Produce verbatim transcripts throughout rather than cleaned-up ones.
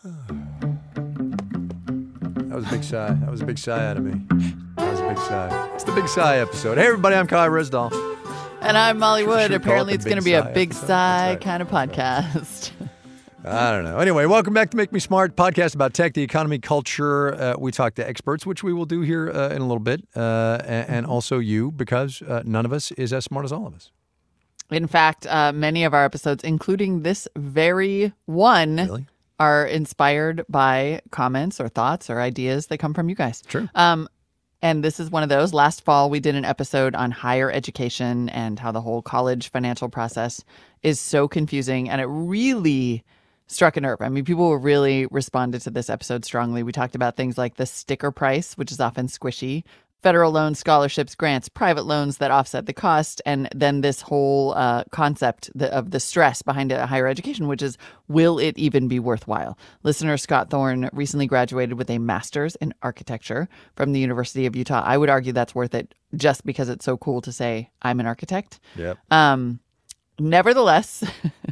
That was a big sigh. That was a big sigh out of me. That was a big sigh. It's the Big Sigh episode. Hey, everybody, I'm Kai Risdall. And I'm Molly Wood. Should Apparently, it it's going to be a big episode? sigh right. kind of podcast. I don't know. Anyway, welcome back to Make Me Smart, podcast about tech, the economy, culture. Uh, we talk to experts, which we will do here uh, in a little bit, uh, and, and also you, because uh, none of us is as smart as all of us. In fact, uh, many of our episodes, including this very one, Really? are inspired by comments or thoughts or ideas that come from you guys. True. Um, and this is one of those. Last fall, we did an episode on higher education and how the whole college financial process is so confusing. And it really struck a nerve. I mean, people really responded to this episode strongly. We talked about things like the sticker price, which is often squishy, federal loans, scholarships, grants, private loans that offset the cost, and then this whole uh, concept of the stress behind a higher education, which is, will it even be worthwhile? Listener Scott Thorne recently graduated with a master's in architecture from the University of Utah. I would argue that's worth it just because it's so cool to say, I'm an architect. Yep. Um, nevertheless,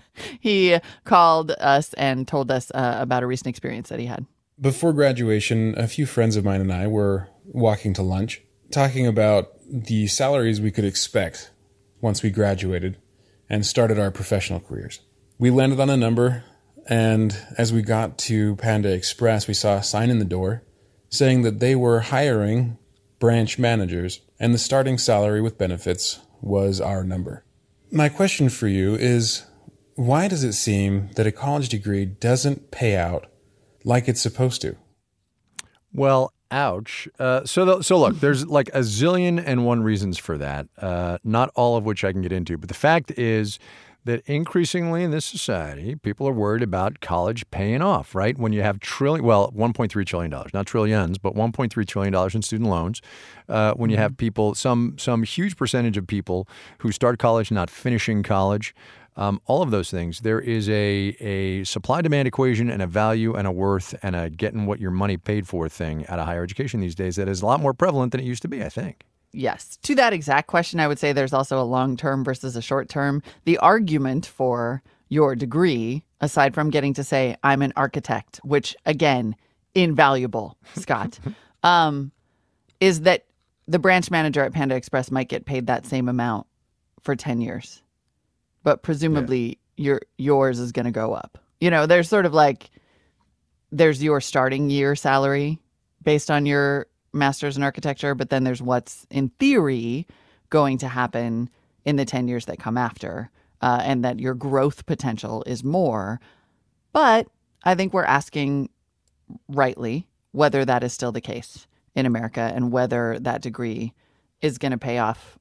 he called us and told us uh, about a recent experience that he had. Before graduation, a few friends of mine and I were walking to lunch, talking about the salaries we could expect once we graduated and started our professional careers. We landed on a number, and as we got to Panda Express, we saw a sign in the door saying that they were hiring branch managers, and the starting salary with benefits was our number. My question for you is, why does it seem that a college degree doesn't pay out like it's supposed to? Well, ouch. Uh, so, the, so look, there's like a zillion and one reasons for that, uh, not all of which I can get into. But the fact is that increasingly in this society, people are worried about college paying off, right? When you have trillion, well, one point three trillion dollars, not trillions, but one point three trillion dollars in student loans. Uh, when you have people, some some huge percentage of people who start college not finishing college, Um, all of those things, there is a a supply-demand equation and a value and a worth and a getting what your money paid for thing out of higher education these days that is a lot more prevalent than it used to be, I think. Yes. To that exact question, I would say there's also a long-term versus a short-term. The argument for your degree, aside from getting to say, I'm an architect, which, again, invaluable, Scott, um, is that the branch manager at Panda Express might get paid that same amount for ten years. But presumably yeah. your yours is going to go up. You know, there's sort of like, there's your starting year salary based on your master's in architecture, but then there's what's in theory going to happen in the ten years that come after, uh, and that your growth potential is more. But I think we're asking rightly whether that is still the case in America and whether that degree is going to pay off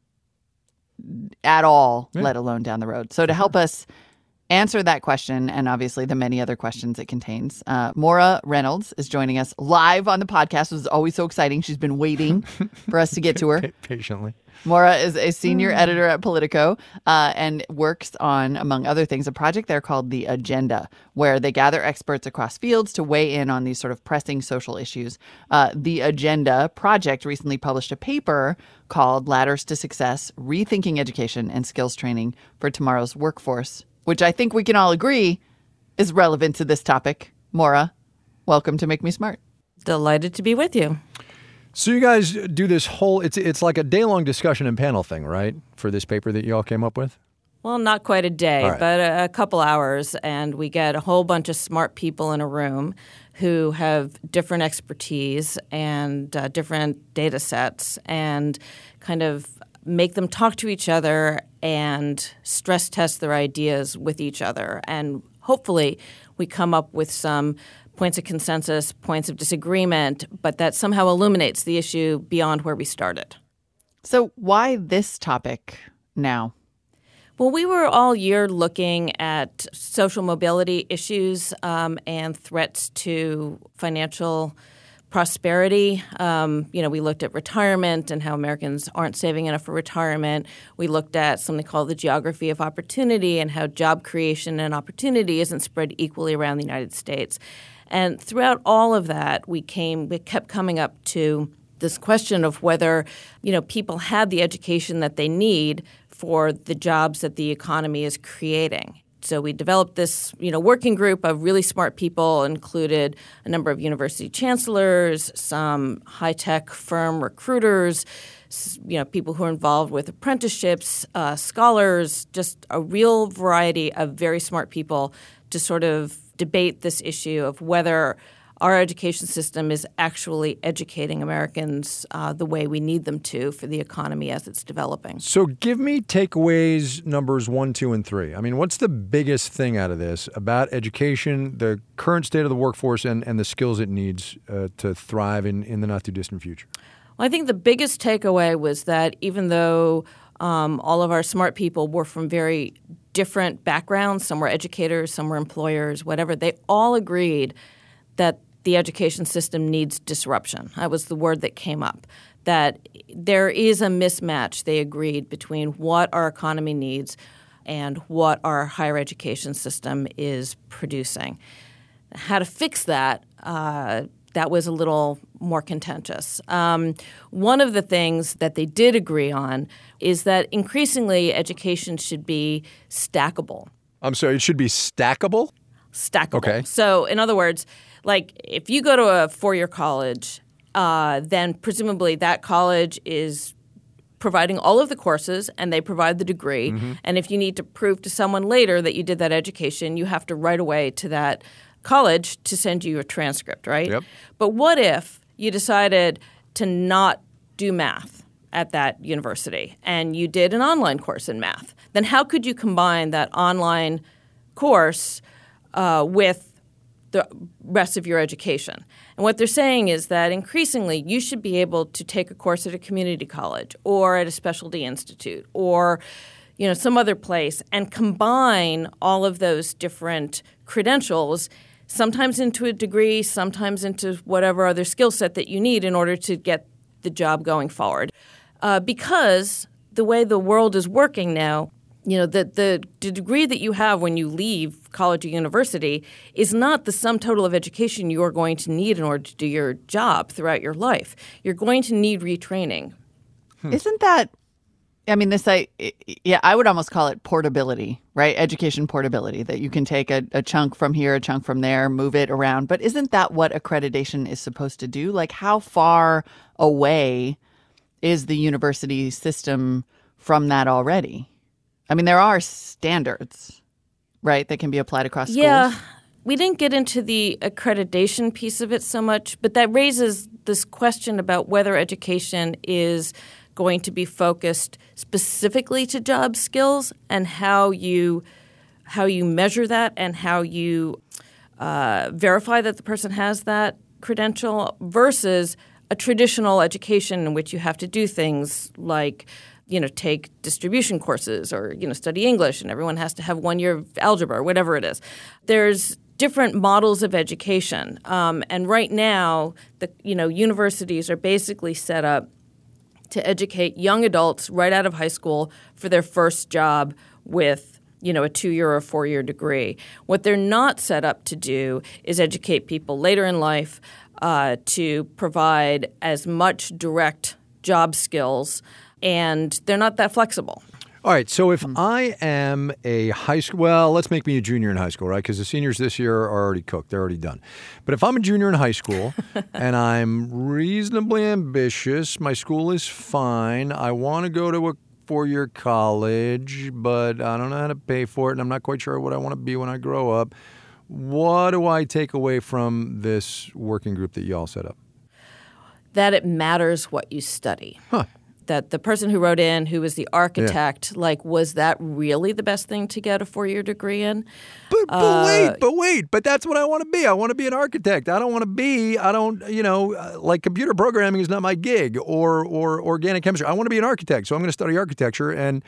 at all, yeah. let alone down the road. So to help us answer that question, and obviously the many other questions it contains, uh, Maura Reynolds is joining us live on the podcast. It was always so exciting. She's been waiting for us to get to her. Patiently. Maura is a senior editor at Politico uh, and works on, among other things, a project there called The Agenda, where they gather experts across fields to weigh in on these sort of pressing social issues. Uh, the Agenda project recently published a paper called Ladders to Success, Rethinking Education and Skills Training for Tomorrow's Workforce, which I think we can all agree is relevant to this topic. Maura, welcome to Make Me Smart. Delighted to be with you. So you guys do this whole, it's it's like a day-long discussion and panel thing, right, for this paper that you all came up with? Well, not quite a day, right. but a, a couple hours, and we get a whole bunch of smart people in a room who have different expertise and uh, different data sets, and kind of make them talk to each other and stress test their ideas with each other. And hopefully we come up with some points of consensus, points of disagreement, but that somehow illuminates the issue beyond where we started. So why this topic now? Well, we were all year looking at social mobility issues um, and threats to financial prosperity. Um, you know, we looked at retirement and how Americans aren't saving enough for retirement. We looked at something called the geography of opportunity and how job creation and opportunity isn't spread equally around the United States. And throughout all of that, we came, we kept coming up to this question of whether, you know, people have the education that they need for the jobs that the economy is creating. So we developed this, you know, working group of really smart people, included a number of university chancellors, some high-tech firm recruiters, you know, people who are involved with apprenticeships, uh, scholars, just a real variety of very smart people to sort of debate this issue of whether our education system is actually educating Americans uh, the way we need them to for the economy as it's developing. So give me takeaways numbers one, two, and three. I mean, what's the biggest thing out of this about education, the current state of the workforce, and, and the skills it needs uh, to thrive in, in the not-too-distant future? Well, I think the biggest takeaway was that even though um, all of our smart people were from very different backgrounds, some were educators, some were employers, whatever, they all agreed that the education system needs disruption. That was the word that came up, that there is a mismatch, they agreed, between what our economy needs and what our higher education system is producing. How to fix that, uh, that was a little more contentious. Um, one of the things that they did agree on is that increasingly education should be stackable. I'm sorry, it should be stackable? Stackable. Okay. So in other words, like if you go to a four-year college, uh, then presumably that college is providing all of the courses and they provide the degree. Mm-hmm. And if you need to prove to someone later that you did that education, you have to write away to that college to send you a transcript, right? Yep. But what if you decided to not do math at that university and you did an online course in math? Then how could you combine that online course uh, with the rest of your education? And what they're saying is that increasingly you should be able to take a course at a community college or at a specialty institute or you know some other place and combine all of those different credentials, sometimes into a degree, sometimes into whatever other skill set that you need in order to get the job going forward. Uh, because the way the world is working now, you know, the, the the degree that you have when you leave college or university is not the sum total of education you are going to need in order to do your job throughout your life. You're going to need retraining. Hmm. Isn't that, I mean, this, I, yeah, I would almost call it portability, right? Education portability, that you can take a, a chunk from here, a chunk from there, move it around. But isn't that what accreditation is supposed to do? Like, how far away is the university system from that already? I mean, there are standards, right, that can be applied across schools. Yeah. We didn't get into the accreditation piece of it so much, but that raises this question about whether education is going to be focused specifically to job skills and how you how you measure that and how you uh, verify that the person has that credential versus a traditional education in which you have to do things like – you know, take distribution courses or, you know, study English and everyone has to have one year of algebra or whatever it is. There's different models of education. Um, and right now, the you know, universities are basically set up to educate young adults right out of high school for their first job with, you know, a two-year or four-year degree. What they're not set up to do is educate people later in life uh, to provide as much direct job skills, and they're not that flexible. All right. So if I am a high school, well, let's make me a junior in high school, right? Because the seniors this year are already cooked. They're already done. But if I'm a junior in high school and I'm reasonably ambitious, my school is fine, I want to go to a four-year college, but I don't know how to pay for it, and I'm not quite sure what I want to be when I grow up, what do I take away from this working group that you all set up? That it matters what you study. Huh. That the person who wrote in, who was the architect, yeah. like, was that really the best thing to get a four-year degree in? But, but uh, wait, but wait, but that's what I want to be. I want to be an architect. I don't want to be, I don't, you know, uh, like computer programming is not my gig or or organic chemistry. I want to be an architect, so I'm going to study architecture. And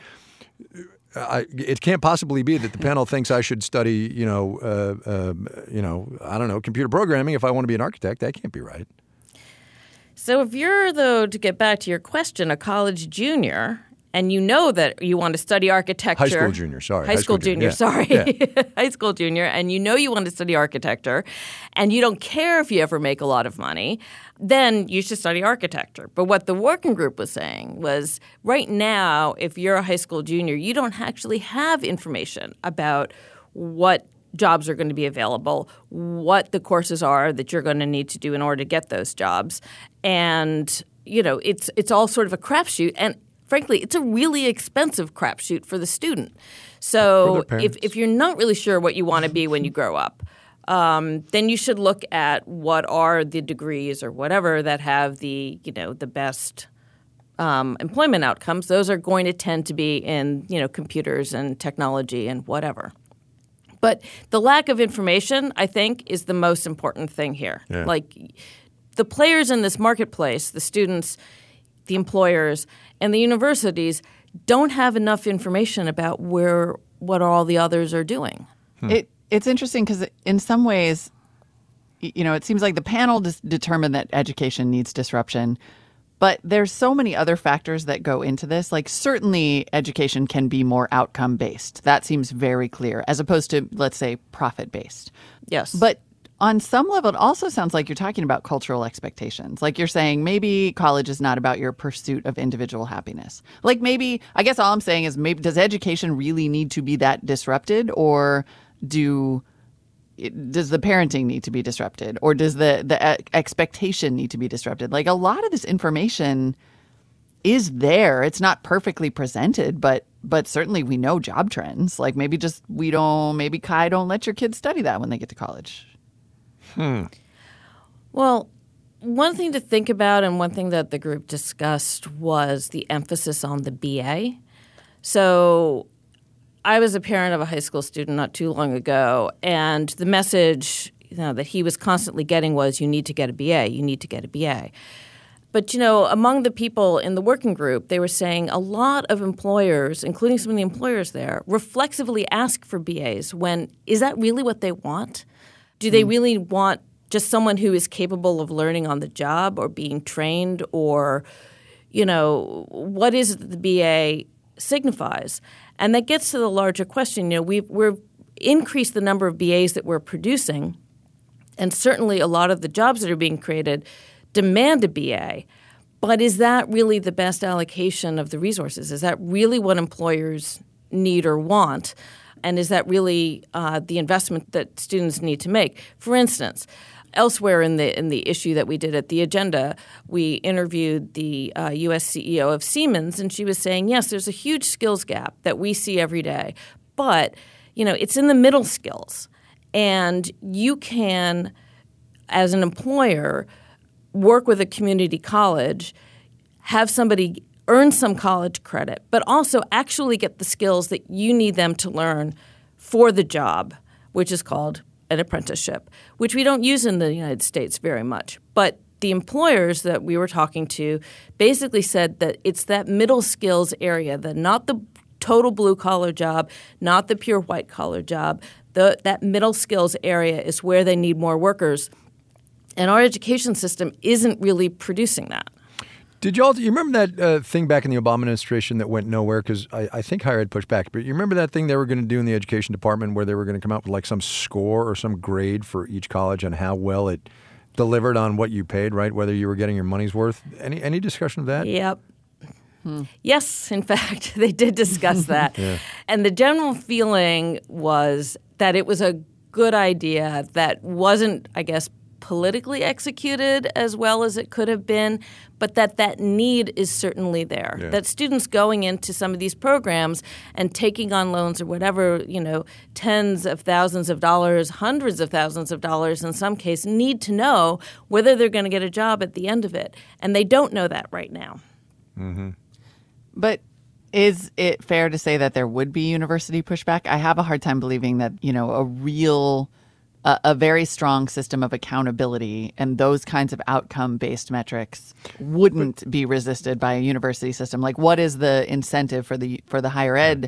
I, it can't possibly be that the panel thinks I should study, you know, uh, uh, you know, I don't know, computer programming if I want to be an architect. That can't be right. So if you're, though, to get back to your question, a college junior, and you know that you want to study architecture. High school junior, sorry. High, high school, school junior, junior yeah. sorry. Yeah. High school junior, and you know you want to study architecture, and you don't care if you ever make a lot of money, then you should study architecture. But what the working group was saying was right now, if you're a high school junior, you don't actually have information about what jobs are going to be available, what the courses are that you're going to need to do in order to get those jobs. And, you know, it's it's all sort of a crapshoot. And frankly, it's a really expensive crapshoot for the student. So if, if you're not really sure what you want to be when you grow up, um, then you should look at what are the degrees or whatever that have the, you know, the best um, employment outcomes. Those are going to tend to be in, you know, computers and technology and whatever. But the lack of information, I think, is the most important thing here. Yeah. Like the players in this marketplace, the students, the employers, and the universities don't have enough information about where what all the others are doing. Hmm. It it's interesting because in some ways, you know, it seems like the panel dis- determined that education needs disruption. But there's so many other factors that go into this. Like certainly education can be more outcome based. That seems very clear as opposed to, let's say, profit based. Yes. But on some level, it also sounds like you're talking about cultural expectations. Like you're saying maybe college is not about your pursuit of individual happiness. Like maybe, I guess all I'm saying is maybe does education really need to be that disrupted, or do does the parenting need to be disrupted, or does the, the expectation need to be disrupted? Like a lot of this information is there. It's not perfectly presented, but but certainly we know job trends. Like maybe just we don't, maybe Kai don't let your kids study that when they get to college. Hmm. Well, one thing to think about and one thing that the group discussed was the emphasis on the B A. So I was a parent of a high school student not too long ago, and the message, you know, that he was constantly getting was, you need to get a B A, you need to get a B A. But, you know, among the people in the working group, they were saying a lot of employers, including some of the employers there, reflexively ask for B As when, is that really what they want? Do they mm. really want just someone who is capable of learning on the job or being trained, or, you know, what is it that the B A signifies? And that gets to the larger question. You know, we've we've increased the number of B As that we're producing, and certainly a lot of the jobs that are being created demand a B A. But is that really the best allocation of the resources? Is that really what employers need or want? And is that really uh, the investment that students need to make? For instance, elsewhere in the in the issue that we did at the agenda, we interviewed the uh, U S C E O of Siemens, and she was saying, yes, there's a huge skills gap that we see every day, but you know, it's in the middle skills, and you can, as an employer, work with a community college, have somebody earn some college credit, but also actually get the skills that you need them to learn for the job, which is called an apprenticeship, which we don't use in the United States very much. But the employers that we were talking to basically said that it's that middle skills area, that not the total blue-collar job, not the pure white-collar job, the, that middle skills area is where they need more workers. And our education system isn't really producing that. Did y'all, you remember that uh, thing back in the Obama administration that went nowhere? Because I, I think higher ed pushed back. But you remember that thing they were going to do in the education department where they were going to come out with like some score or some grade for each college on how well it delivered on what you paid, right? Whether you were getting your money's worth. Any any discussion of that? Yep. Hmm. Yes, in fact, they did discuss that. Yeah. And the general feeling was that it was a good idea that wasn't, I guess, politically executed as well as it could have been, but that that need is certainly there. Yeah. That students going into some of these programs and taking on loans or whatever, you know, tens of thousands of dollars, hundreds of thousands of dollars in some case, need to know whether they're going to get a job at the end of it. And they don't know that right now. Mm-hmm. But is it fair to say that there would be university pushback? I have a hard time believing that, you know, a real A, a very strong system of accountability and those kinds of outcome-based metrics wouldn't but, be resisted by a university system. Like, what is the incentive for the for the higher ed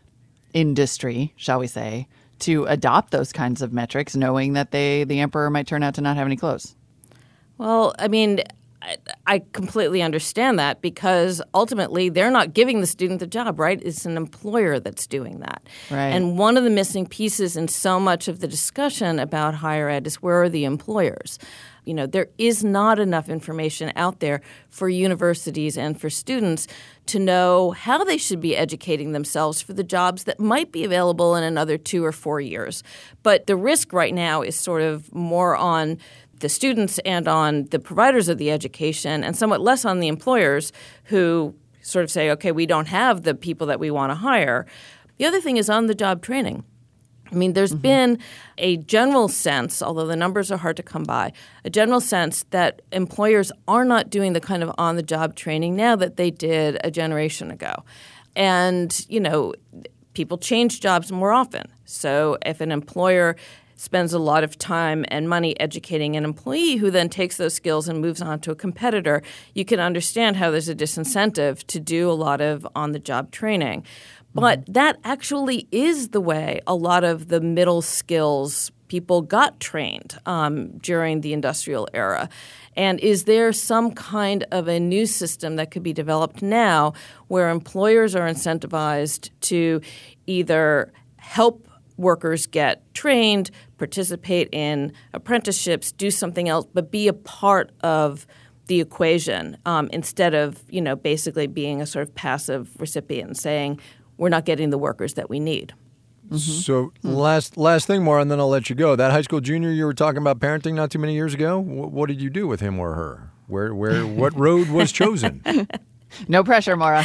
industry, shall we say, to adopt those kinds of metrics, knowing that they the emperor might turn out to not have any clothes? Well, I mean, I, I completely understand that because ultimately they're not giving the student the job, right? It's an employer that's doing that. Right. And one of the missing pieces in so much of the discussion about higher ed is where are the employers? You know, there is not enough information out there for universities and for students to know how they should be educating themselves for the jobs that might be available in another two or four years. But the risk right now is sort of more on the students and on the providers of the education and somewhat less on the employers who sort of say, okay, we don't have the people that we want to hire. The other thing is on-the-job training. I mean, there's mm-hmm. been a general sense, although the numbers are hard to come by, a general sense that employers are not doing the kind of on-the-job training now that they did a generation ago. And, you know, people change jobs more often. So if an employer spends a lot of time and money educating an employee who then takes those skills and moves on to a competitor, you can understand how there's a disincentive to do a lot of on-the-job training. But mm-hmm. that actually is the way a lot of the middle skills people got trained um, during the industrial era. And is there some kind of a new system that could be developed now where employers are incentivized to either help workers get trained, participate in apprenticeships, do something else, but be a part of the equation um, instead of, you know, basically being a sort of passive recipient saying we're not getting the workers that we need. Mm-hmm. So mm-hmm. last last thing, Maura, and then I'll let you go. That high school junior you were talking about parenting not too many years ago, what, what did you do with him or her? Where where what road was chosen? No pressure, Maura.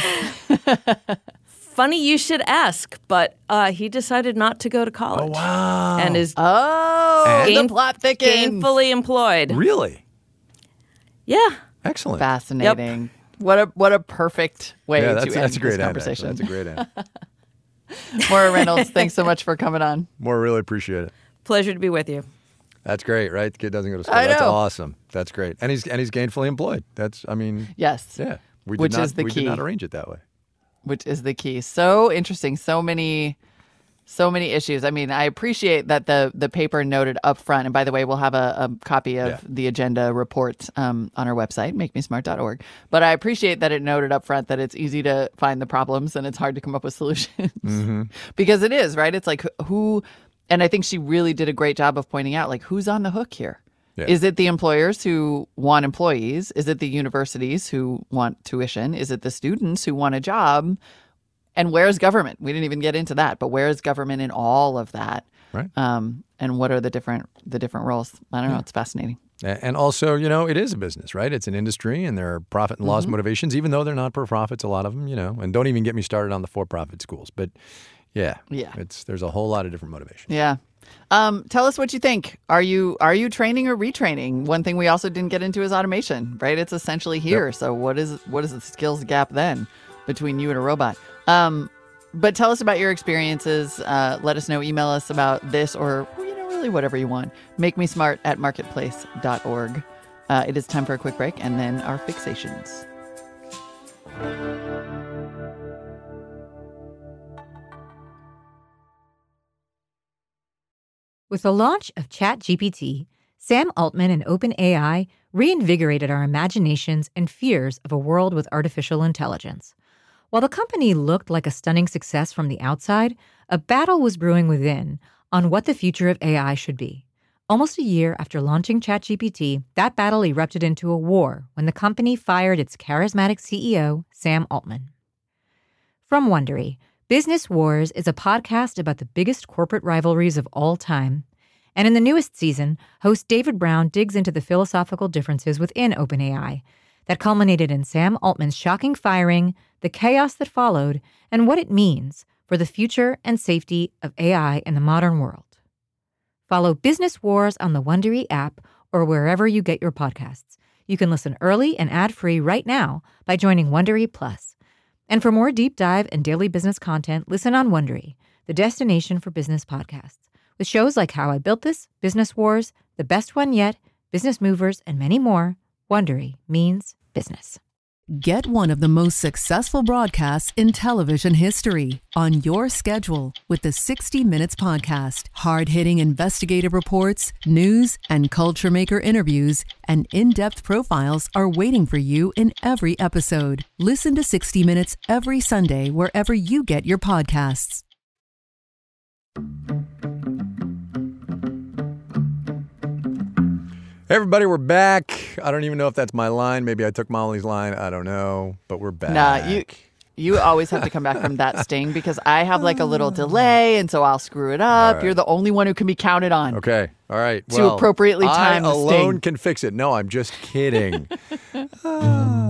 Funny you should ask, but uh, he decided not to go to college. Oh, wow. And is oh, gain- the plot thickens. gainfully employed. Really? Yeah. Excellent. Fascinating. Yep. What a what a perfect way yeah, to that's, end that's a great this end, conversation. That's a great end. Maura Reynolds, thanks so much for coming on. Maura, really appreciate it. Pleasure to be with you. That's great, right? The kid doesn't go to school. I That's know. awesome. That's great. And he's and he's gainfully employed. That's, I mean. Yes. Yeah. We did Which not, is the we key. did not arrange it that way. Which is the key. So interesting. So many, so many issues. I mean, I appreciate that the the paper noted up front. And by the way, we'll have a, a copy of yeah. the agenda report um, on our website, make me smart dot org. But I appreciate that it noted up front that it's easy to find the problems and it's hard to come up with solutions. Mm-hmm. Because it is, right? It's like who, and I think she really did a great job of pointing out, like, who's on the hook here? Yeah. Is it the employers who want employees? Is it the universities who want tuition? Is it the students who want a job? And where's government? We didn't even get into that, but where is government in all of that? Right. Um, and what are the different the different roles? I don't know. It's fascinating. And also, you know, it is a business, right? It's an industry, and there are profit and loss Mm-hmm. motivations, even though they're not for profits, a lot of them, you know. And don't even get me started on the for-profit schools. But yeah, Yeah. it's there's a whole lot of different motivations. Yeah. Um, tell us what you think. Are you are you training or retraining? One thing we also didn't get into is automation, right? It's essentially here. Yep. So what is what is the skills gap then between you and a robot? Um, but tell us about your experiences. Uh, let us know. Email us about this or, you know, really whatever you want. Make me smart at marketplace dot org. Uh, it is time for a quick break and then our fixations. With the launch of ChatGPT, Sam Altman and OpenAI reinvigorated our imaginations and fears of a world with artificial intelligence. While the company looked like a stunning success from the outside, a battle was brewing within on what the future of A I should be. Almost a year after launching ChatGPT, that battle erupted into a war when the company fired its charismatic C E O, Sam Altman. From Wondery, Business Wars is a podcast about the biggest corporate rivalries of all time. And in the newest season, host David Brown digs into the philosophical differences within OpenAI that culminated in Sam Altman's shocking firing, the chaos that followed, and what it means for the future and safety of A I in the modern world. Follow Business Wars on the Wondery app or wherever you get your podcasts. You can listen early and ad-free right now by joining Wondery Plus. And for more deep dive and daily business content, listen on Wondery, the destination for business podcasts, with shows like How I Built This, Business Wars, The Best One Yet, Business Movers, and many more. Wondery means business. Get one of the most successful broadcasts in television history on your schedule with the sixty minutes Podcast. Hard-hitting investigative reports, news, and culture maker interviews, and in-depth profiles are waiting for you in every episode. Listen to sixty minutes every Sunday wherever you get your podcasts. Hey everybody, we're back. I don't even know if that's my line. Maybe I took Molly's line. I don't know, but we're back. Nah, you you always have to come back from that sting because I have like a little delay, and so I'll screw it up. Right. You're the only one who can be counted on. Okay, all right. To Well, appropriately time I the alone sting. can fix it. No, I'm just kidding. Ah.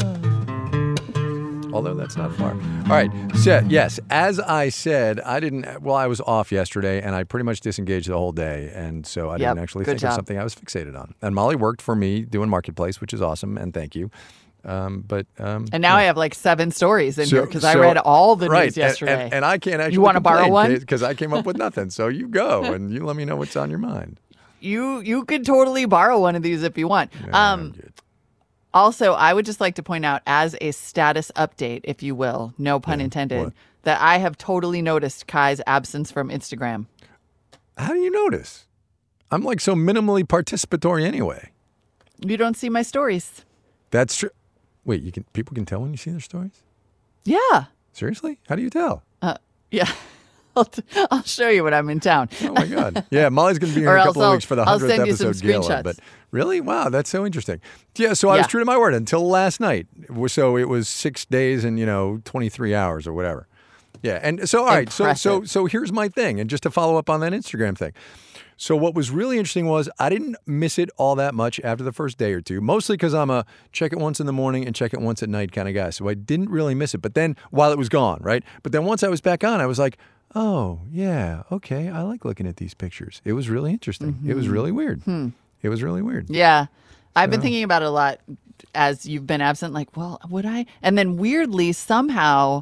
Although that's not far. All right. So, yes, as I said, I didn't, well, I was off yesterday and I pretty much disengaged the whole day. And so I Yep, didn't actually good think job. of something I was fixated on. And Molly worked for me doing Marketplace, which is awesome. And thank you. Um, but um, And now I have like seven stories in So- here because I so- read all the right, news yesterday. And, and, and I can't actually You wanna borrow one? Because I came up with nothing. So you go and you let me know what's on your mind. you you could totally borrow one of these if you want. Yeah, I'm um, good. Also, I would just like to point out, as a status update, if you will, no pun intended, what? that I have totally noticed Kai's absence from Instagram. How do you notice? I'm like so minimally participatory anyway. You don't see my stories. That's true. Wait, you can people can tell when you see their stories? Yeah. Seriously? How do you tell? Uh, yeah. I'll, t- I'll show you when I'm in town. Oh my God! Yeah, Molly's going to be here Or in a else couple of I'll- weeks for the I'll hundredth send you some episode gala. screenshots. But really, wow, that's so interesting. Yeah, so I was Yeah. true to my word until last night. So it was six days and you know twenty-three hours or whatever. Yeah, and so all right, so so Impressive. so here's my thing, and just to follow up on that Instagram thing. So what was really interesting was I didn't miss it all that much after the first day or two, mostly because I'm a check it once in the morning and check it once at night kind of guy. So I didn't really miss it. But then while it was gone, right? But then once I was back on, I was like, oh, yeah, okay, I like looking at these pictures. It was really interesting. It was really weird. It was really weird. Yeah. I've been thinking about it a lot as you've been absent. Like, well, would I? And then weirdly, somehow,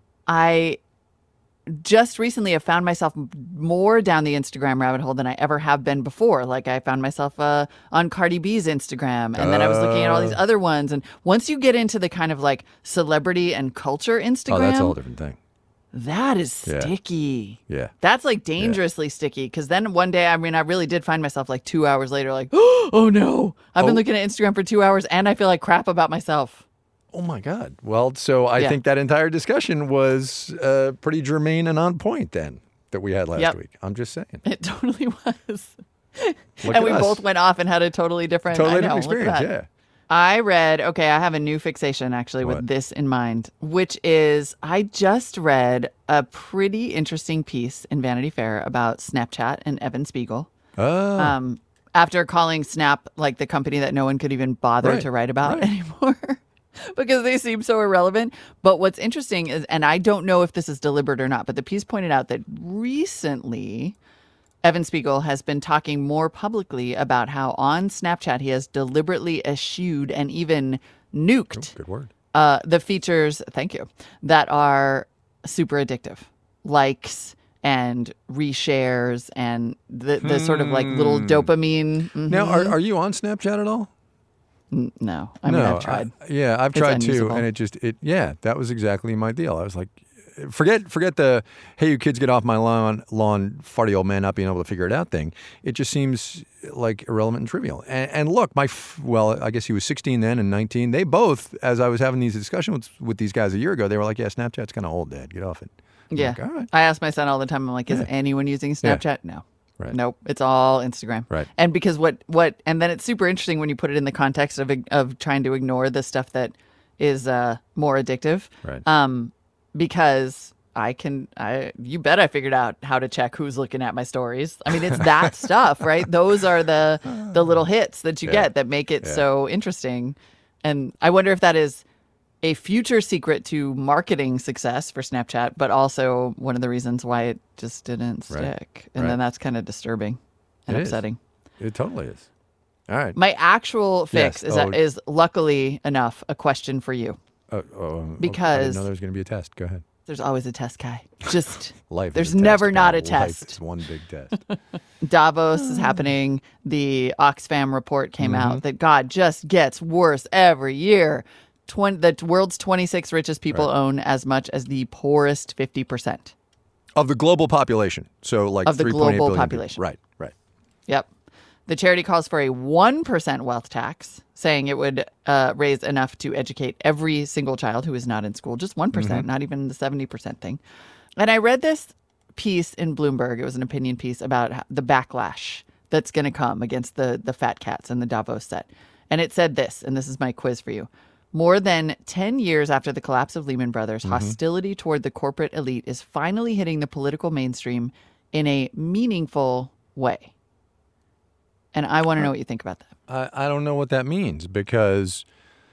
I just recently have found myself more down the Instagram rabbit hole than I ever have been before. Like I found myself uh, on Cardi B's Instagram, and then I was looking at all these other ones. And once you get into the kind of like celebrity and culture Instagram, Oh, that's a whole different thing. that is Yeah. sticky. Yeah. That's like dangerously sticky. Because then one day, I mean, I really did find myself like two hours later, like, oh no, I've been Oh. looking at Instagram for two hours and I feel like crap about myself. Oh my God. Well, so I Yeah. think that entire discussion was uh, pretty germane and on point then that we had last Yep. week. I'm just saying. It totally was. Look and at we us. both went off and had a totally different, Totally I know, different look at experience. that. Yeah. I read, okay, I have a new fixation actually What? with this in mind, which is I just read a pretty interesting piece in Vanity Fair about Snapchat and Evan Spiegel. Oh. Um, after calling Snap like the company that no one could even bother Right, to write about right. anymore because they seem so irrelevant. But what's interesting is, and I don't know if this is deliberate or not, but the piece pointed out that recently Evan Spiegel has been talking more publicly about how on Snapchat he has deliberately eschewed and even nuked Good word. uh, the features, thank you, that are super addictive. Likes and reshares and the, the sort of like little dopamine. Mhm. Now, are, are you on Snapchat at all? N- no, I mean, no, I've tried. I- yeah, I've It's tried too, unusable. and it just it yeah, that was exactly my deal. I was like, forget forget the hey, you kids get off my lawn, lawn, farty old man not being able to figure it out thing. It just seems like irrelevant and trivial. And, and look, my f- well, I guess he was sixteen then and nineteen. They both, as I was having these discussions with, with these guys a year ago, they were like, yeah, Snapchat's kind of old, Dad. Get off it. I'm Yeah. like, all right. I ask my son all the time, I'm like, is Yeah. anyone using Yeah. Snapchat? No. Right. Nope. It's all Instagram. Right. And because what, what, and then it's super interesting when you put it in the context of, of trying to ignore the stuff that is uh, more addictive. Right. Um, because I can, I, you bet I figured out how to check who's looking at my stories. I mean, it's that stuff, right? Those are the, the little hits that you Yeah. get that make it Yeah. so interesting. And I wonder if that is a future secret to marketing success for Snapchat, but also one of the reasons why it just didn't Right. stick. And Right. then that's kind of disturbing and It is. upsetting. It totally is. All right. My actual fix Yes. is, Oh. is luckily enough a question for you. Uh, oh, okay. I Because- didn't know there was going to be a test. Go ahead. There's always a test, Kai. Just Life. is there's a test, never not pal. a test. Life is one big test. Davos is happening. The Oxfam report came Mm-hmm. out that God just gets worse every year. twenty, the world's twenty-six richest people right. own as much as the poorest fifty percent. Of the global population. So like of the global population. People. Right, right. Yep. The charity calls for a one percent wealth tax, saying it would uh, raise enough to educate every single child who is not in school. Just one percent, mm-hmm. not even the seventy percent thing. And I read this piece in Bloomberg. It was an opinion piece about the backlash that's going to come against the, the fat cats and the Davos set. And it said this, and this is my quiz for you. More than ten years after the collapse of Lehman Brothers, mm-hmm. hostility toward the corporate elite is finally hitting the political mainstream in a meaningful way. And I want to know what you think about that. I, I don't know what that means because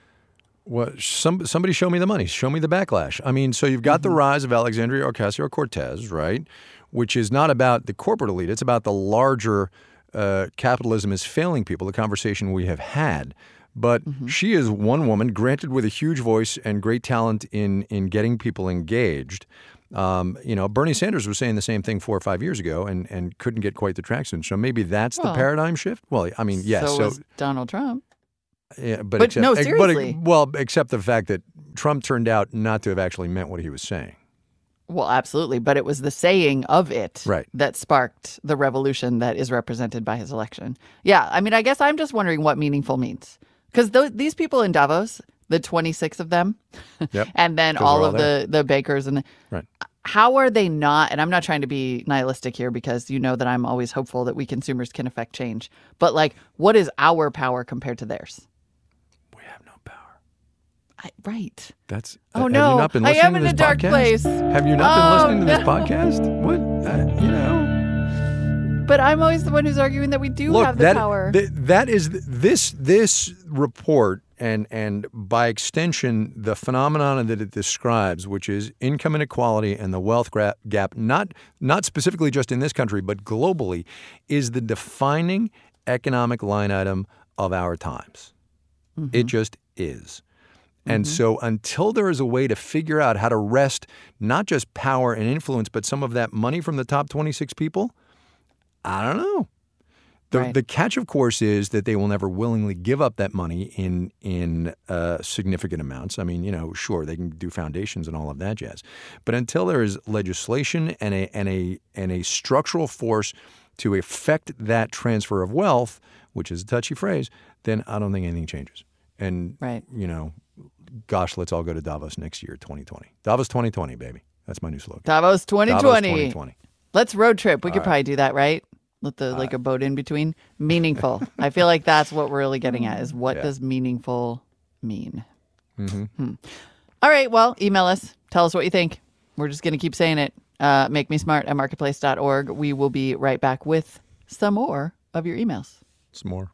what some somebody show me the money, show me the backlash. I mean, so you've got mm-hmm. the rise of Alexandria Ocasio-Cortez, right, which is not about the corporate elite. It's about the larger uh, capitalism is failing people, the conversation we have had. But mm-hmm. she is one woman granted with a huge voice and great talent in in getting people engaged. Um, you know, Bernie Sanders was saying the same thing four or five years ago and, and couldn't get quite the traction. So maybe that's well, the paradigm shift. Well, I mean, yes. So, so was Donald Trump. Yeah, but, but except, no, seriously. But, well, except the fact that Trump turned out not to have actually meant what he was saying. Well, absolutely. But it was the saying of it right. that sparked the revolution that is represented by his election. Yeah. I mean, I guess I'm just wondering what meaningful means. Because th- these people in Davos, the twenty-six of them, yep. and then all, all of the, the bakers, and the, right. how are they not, and I'm not trying to be nihilistic here because you know that I'm always hopeful that we consumers can affect change, but like, what is our power compared to theirs? We have no power. I, right. That's. Oh, have no. You not been I am to in this a dark podcast? place. Have you not oh, been listening no. to this podcast? What? Uh, you know. But I'm always the one who's arguing that we do Look, have the that, power. Th- that is this this report, and and by extension, the phenomenon that it describes, which is income inequality and the wealth gra- gap, not not specifically just in this country, but globally, is the defining economic line item of our times. Mm-hmm. It just is. And mm-hmm. so until there is a way to figure out how to wrest not just power and influence, but some of that money from the top twenty-six people, I don't know. The right. the catch, of course, is that they will never willingly give up that money in in uh, significant amounts. I mean, you know, sure, they can do foundations and all of that jazz. But until there is legislation and a and a and a structural force to effect that transfer of wealth, which is a touchy phrase, then I don't think anything changes. And, right. you know, gosh, let's all go to Davos next year, twenty twenty. Davos twenty twenty, baby. That's my new slogan. Davos twenty twenty. Davos twenty twenty. Let's road trip. We all could right. probably do that, right? Let the like uh, a boat in between. Meaningful. I feel like that's what we're really getting at is what yeah. does meaningful mean? Mm-hmm. Hmm. All right. Well, email us. Tell us what you think. We're just going to keep saying it. Uh, make me smart at marketplace dot org. We will be right back with some more of your emails. Some more.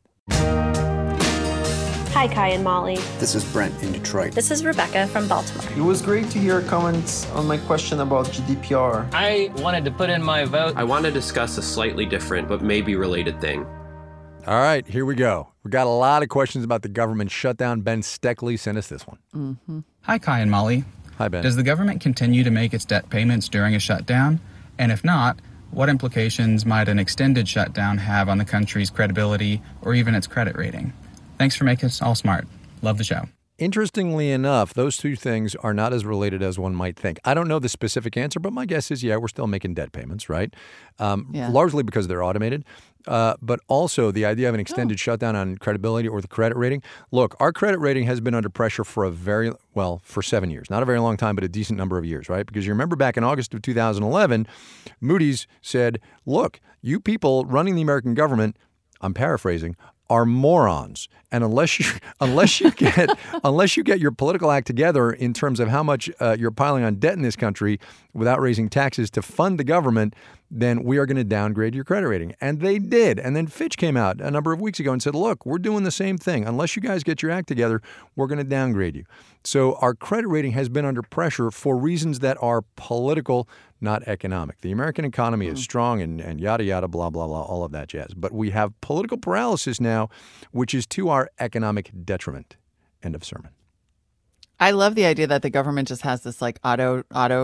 Hi, Kai and Molly. This is Brent in Detroit. This is Rebecca from Baltimore. It was great to hear comments on my question about G D P R. I wanted to put in my vote. I want to discuss a slightly different but maybe related thing. All right, here we go. We got a lot of questions about the government shutdown. Ben Steckley sent us this one. Mm-hmm. Hi, Kai and Molly. Hi, Ben. Does the government continue to make its debt payments during a shutdown? And if not, what implications might an extended shutdown have on the country's credibility or even its credit rating? Thanks for making us all smart. Love the show. Interestingly enough, those two things are not as related as one might think. I don't know the specific answer, but my guess is, yeah, we're still making debt payments, right? Um, yeah. Largely because they're automated. Uh, but also the idea of an extended oh. shutdown on credibility or the credit rating. Look, our credit rating has been under pressure for a very, well, for seven years. Not a very long time, but a decent number of years, right? Because you remember back in August of two thousand eleven, Moody's said, look, you people running the American government, I'm paraphrasing, are morons. And unless you unless you get unless you get your political act together in terms of how much uh, you're piling on debt in this country without raising taxes to fund the government, then we are going to downgrade your credit rating. And they did. And then Fitch came out a number of weeks ago and said, look, we're doing the same thing. Unless you guys get your act together, we're going to downgrade you. So our credit rating has been under pressure for reasons that are political, not economic. The American economy is strong and, and yada, yada, blah, blah, blah, all of that jazz. But we have political paralysis now, which is to our economic detriment. End of sermon. I love the idea that the government just has this like auto auto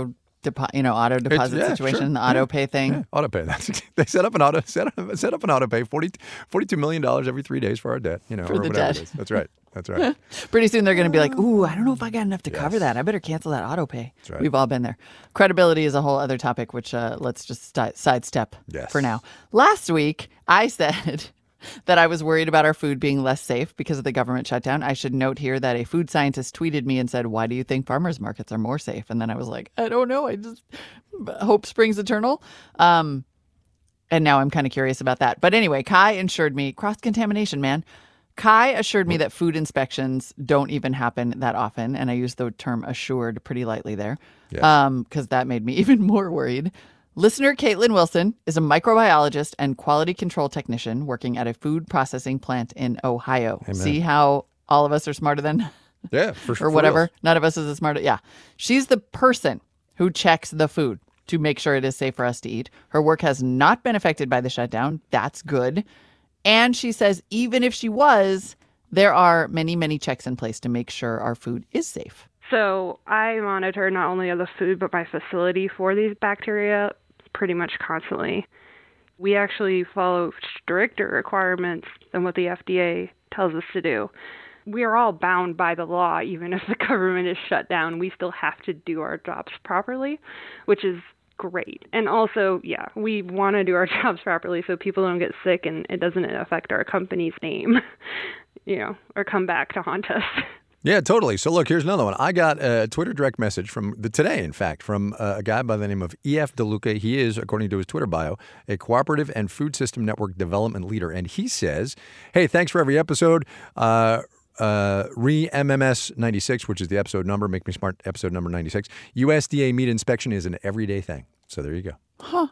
Depo- you know, auto deposit yeah, situation, sure. the auto yeah. pay thing. Yeah, auto pay. That's they set up an auto set up, set up an auto pay forty, forty-two million dollars every three days for our debt. You know, For or the whatever debt. it is. That's right. That's right. Pretty soon they're going to be like, ooh, I don't know if I got enough to Yes. cover that. I better cancel that auto pay. That's right. We've all been there. Credibility is a whole other topic, which uh, let's just sti- sidestep Yes. for now. Last week, I said that I was worried about our food being less safe because of the government shutdown. I should note here that a food scientist tweeted me and said, why do you think farmers markets are more safe? And then I was like, I don't know. I just hope springs eternal. Um, and now I'm kind of curious about that. But anyway, Kai assured me, cross-contamination, man. Kai assured me that food inspections don't even happen that often. And I used the term assured pretty lightly there Yes. um, because that made me even more worried. Listener Caitlin Wilson is a microbiologist and quality control technician working at a food processing plant in Ohio. Amen. See how all of us are smarter than Yeah, for sure. or whatever. None of us is as smart. Yeah. She's the person who checks the food to make sure it is safe for us to eat. Her work has not been affected by the shutdown. That's good. And she says even if she was, there are many, many checks in place to make sure our food is safe. So I monitor not only the food, but my facility for these bacteria pretty much constantly. We actually follow stricter requirements than what the F D A tells us to do. We are all bound by the law, even if the government is shut down. We still have to do our jobs properly, which is great. And also, yeah, we want to do our jobs properly so people don't get sick and it doesn't affect our company's name, you know, or come back to haunt us. Yeah, totally. So look, here's another one. I got a Twitter direct message from the, today, in fact, from uh, a guy by the name of E F DeLuca. He is, according to his Twitter bio, a cooperative and food system network development leader. And he says, hey, thanks for every episode. Uh, uh, Re M M S ninety-six, which is the episode number, Make Me Smart episode number ninety-six. U S D A meat inspection is an everyday thing. So there you go. Huh.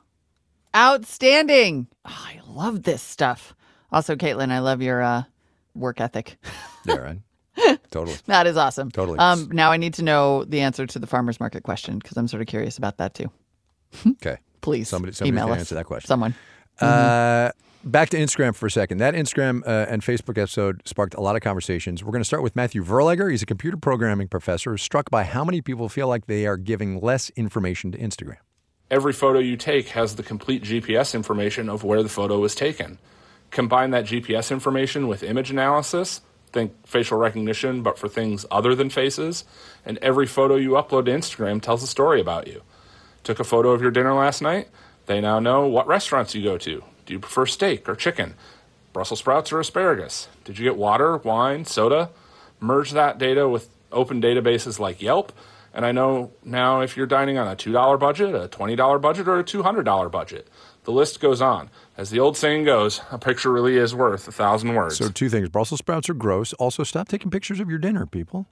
Outstanding. Oh, I love this stuff. Also, Caitlin, I love your uh, work ethic. Yeah, right. Totally. That is awesome. Totally. Um, now I need to know the answer to the farmer's market question because I'm sort of curious about that too. Okay. Please Somebody, somebody email can us. answer that question. Someone. Uh, back to Instagram for a second. That Instagram uh, and Facebook episode sparked a lot of conversations. We're going to start with Matthew Verlegger. He's a computer programming professor who's struck by how many people feel like they are giving less information to Instagram. Every photo you take has the complete G P S information of where the photo was taken. Combine that G P S information with image analysis, think facial recognition, but for things other than faces, and every photo you upload to Instagram tells a story about you. Took a photo of your dinner last night? They now know what restaurants you go to. Do you prefer steak or chicken? Brussels sprouts or asparagus? Did you get water, wine, soda? Merge that data with open databases like Yelp, and I know now if you're dining on a two dollar budget, a twenty dollar budget, or a two hundred dollar budget. The list goes on. As the old saying goes, a picture really is worth a thousand words. So two things. Brussels sprouts are gross. Also, stop taking pictures of your dinner, people.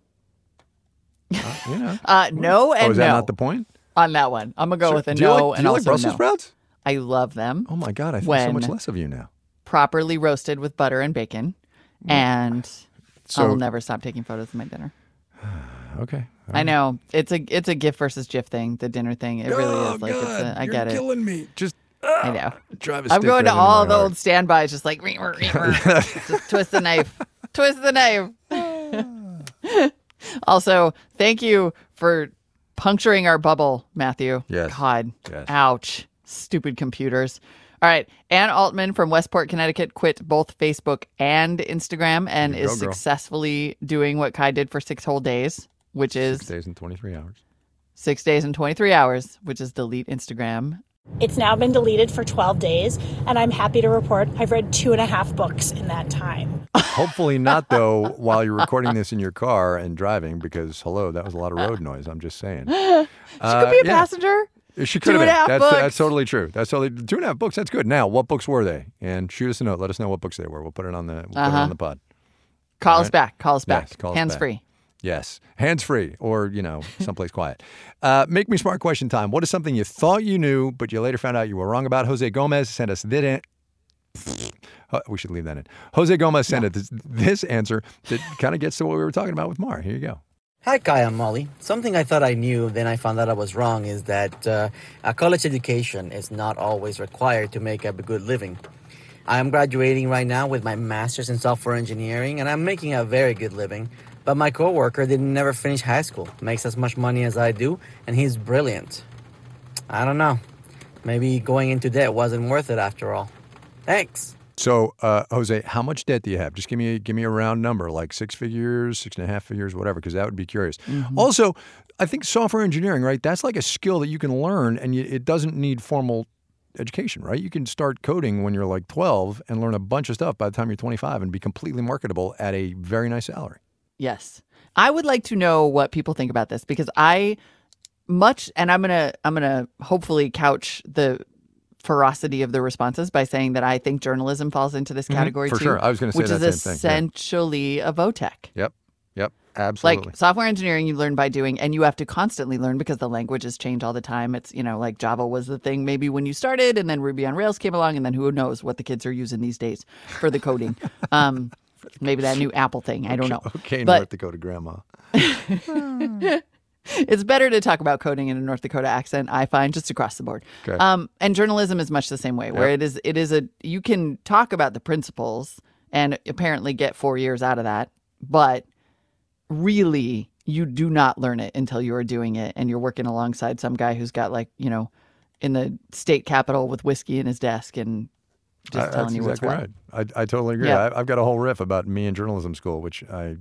Uh, you know. Uh, no and Oh, is that no. not the point? On that one. I'm going to go So, with a do you no like, and do you also like Brussels no. sprouts? I love them. Oh, my God. I think so When- much less of you now. Properly roasted with butter and bacon. And So- I'll never stop taking photos of my dinner. Okay. I know. It's a it's a GIF versus GIF thing, the dinner thing. It really Oh, is. Like it's God, a, I you're get it. killing me. Just I know. drive a I'm stick going to right into all my the heart. old standbys, just like just twist the knife. Twist the knife. Also, thank you for puncturing our bubble, Matthew. Yes. God. Yes. Ouch. Stupid computers. All right. Ann Altman from Westport, Connecticut quit both Facebook and Instagram and There you is go, girl. successfully doing what Kai did for six whole days, which is Six days and twenty-three hours. six days and twenty-three hours, which is delete Instagram. It's now been deleted for twelve days, and I'm happy to report I've read two and a half books in that time. Hopefully not, though, while you're recording this in your car and driving, because, hello, that was a lot of road noise. I'm just saying. She Uh, could be a yeah. passenger. She Two could have and been. a half That's, books. that's totally true. That's totally two and a half books. That's good. Now, what books were they? And shoot us a note. Let us know what books they were. We'll put it on the we'll put it Uh-huh. on the pod. Call All us right? back. Call us back. Yes, call us Hands back. free. Yes, hands free, or you know, someplace quiet. Uh, make me smart question time. What is something you thought you knew, but you later found out you were wrong about? Jose Gomez sent us this. An- Uh, we should leave that in. Jose Gomez sent us this, this answer that kind of gets to what we were talking about with Mar. Here you go. Hi, Kai and Molly. Something I thought I knew, then I found out I was wrong, is that uh, a college education is not always required to make a good living. I am graduating right now with my master's in software engineering, and I'm making a very good living. But my coworker didn't never finish high school, makes as much money as I do, and he's brilliant. I don't know. Maybe going into debt wasn't worth it after all. Thanks. So, uh, Jose, how much debt do you have? Just give me a, give me a round number, like six figures, six and a half figures, whatever, because that would be curious. Mm-hmm. Also, I think software engineering, right? That's like a skill that you can learn, and you, it doesn't need formal education, right? You can start coding when you're like twelve and learn a bunch of stuff by the time you're twenty-five and be completely marketable at a very nice salary. Yes. I would like to know what people think about this, because I much, and I'm going to, I'm going to hopefully couch the ferocity of the responses by saying that I think journalism falls into this category mm-hmm. For too. sure. I was going to say that same thing. Which is essentially yeah. a VOTEC. Yep. Yep. Absolutely. Like software engineering, you learn by doing, and you have to constantly learn because the languages change all the time. It's, you know, like Java was the thing maybe when you started, and then Ruby on Rails came along, and then who knows what the kids are using these days for the coding. um, maybe that new Apple thing. I don't know. Okay, but, North Dakota grandma. It's better to talk about coding in a North Dakota accent, I find, just across the board. Okay. Um, and journalism is much the same way, where yep. it is it is a you can talk about the principles and apparently get four years out of that, but really you do not learn it until you are doing it and you're working alongside some guy who's got, like, you know, in the state capitol with whiskey in his desk and just uh, telling you exactly what's right. what. I, I totally agree. Yep. I, I've got a whole riff about me in journalism school, which I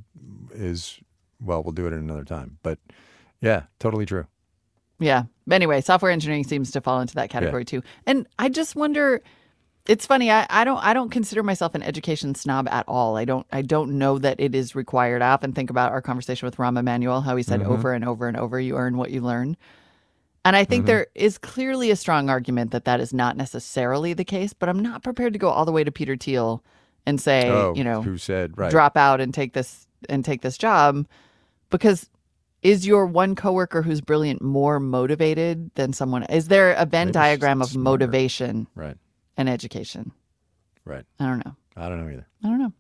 is, well, we'll do it at another time. But yeah, totally true. Yeah. Anyway, software engineering seems to fall into that category yeah. too. And I just wonder, it's funny, I, I don't I don't consider myself an education snob at all. I don't I don't know that it is required. I often think about our conversation with Rahm Emanuel, how he said mm-hmm. over and over and over, you earn what you learn. And I think mm-hmm. there is clearly a strong argument that that is not necessarily the case, but I'm not prepared to go all the way to Peter Thiel and say, oh, you know, who said, right. drop out and take this and take this job, because is your one coworker who's brilliant more motivated than someone? Is there a Venn Maybe diagram of smarter. motivation right. and education? Right. I don't know. I don't know either. I don't know.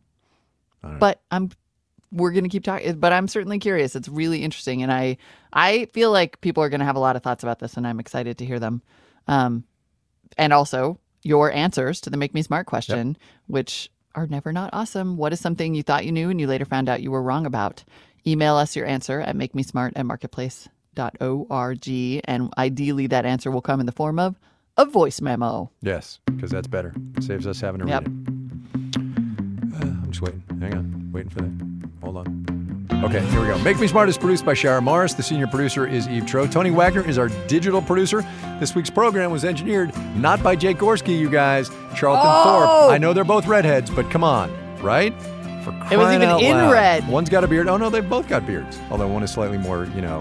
I don't but know. I'm. We're going to keep talking. But I'm certainly curious. It's really interesting, and I I feel like people are going to have a lot of thoughts about this, and I'm excited to hear them. Um, and also your answers to the Make Me Smart question, yep. which are never not awesome. What is something you thought you knew and you later found out you were wrong about? Email us your answer at makemesmart at marketplace dot org, and ideally that answer will come in the form of a voice memo. Yes, because that's better. It saves us having to yep. read it. Uh, I'm just waiting. Hang on. Waiting for that. Hold on. Okay, here we go. Make Me Smart is produced by Shara Morris. The senior producer is Eve Tro. Tony Wagner is our digital producer. This week's program was engineered not by Jake Gorski, you guys. Charlton oh! Thorpe. I know they're both redheads, but come on, right? For crying it was even out in loud. red. One's got a beard. Oh, no, they've both got beards. Although one is slightly more, you know,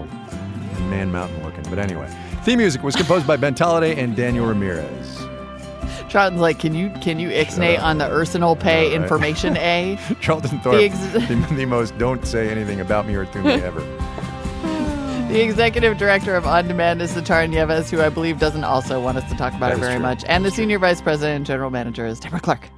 Man Mountain looking. But anyway, theme music was composed by Ben Tolliday and Daniel Ramirez. Charlton's like, can you can you ixnay on the Arsenal Pay right. information A? Charlton Thorpe, the, ex- the, the most don't say anything about me or to me ever. The executive director of On Demand is Satara Nieves, who I believe doesn't also want us to talk about that it very true. much. And the senior vice president and general manager is Deborah Clark.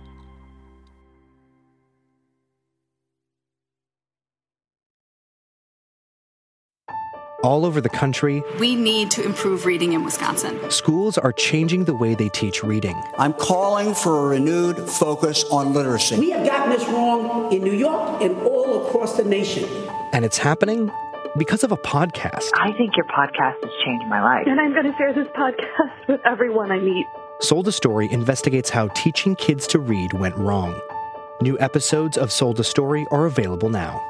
All over the country, we need to improve reading in Wisconsin. Schools are changing the way they teach reading. I'm calling for a renewed focus on literacy. We have gotten this wrong in New York and all across the nation. And it's happening because of a podcast. I think your podcast has changed my life. And I'm going to share this podcast with everyone I meet. Sold a Story investigates how teaching kids to read went wrong. New episodes of Sold a Story are available now.